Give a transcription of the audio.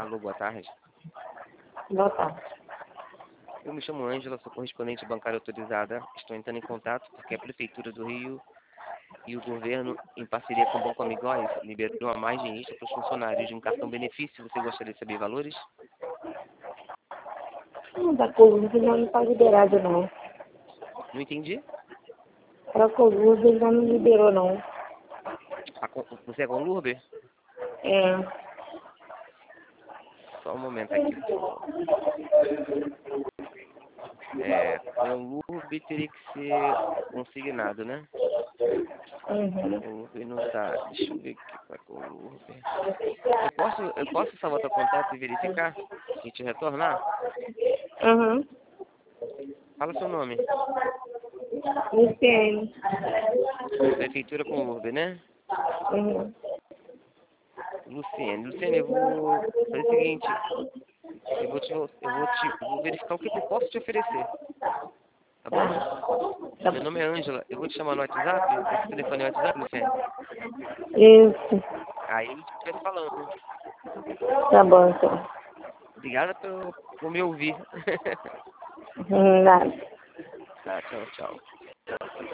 Alô, boa tarde. Boa tarde. Eu me chamo Ângela, sou correspondente bancária autorizada. Estou entrando em contato porque a Prefeitura do Rio e o governo, em parceria com o Banco Amigóis, liberou a margem para os funcionários de um cartão benefício. Você gostaria de saber valores? Da Coluna já não está liberado, não. Não entendi. Para a Coluna já não liberou, não. Você é com o Lurber? É. Só um momento aqui, por favor. Com o Lurber teria que ser consignado, né? Uhum. O Lurber não tá. Deixa eu ver aqui com o Lurber. Eu posso salvar teu contato e verificar? E te retornar? Uhum. Fala seu nome. Luciene. Prefeitura com o Lurber, né? Uhum. Luciene, eu vou fazer o seguinte. Eu vou verificar o que eu posso te oferecer. Tá bom? Tá Meu bom. nome é Ângela. Eu vou te chamar no WhatsApp. Esse telefone é o WhatsApp, Luciene? Isso. Aí a gente vai falando. Tá bom, então. Obrigada por me ouvir. Nada. Tá, tchau, tchau.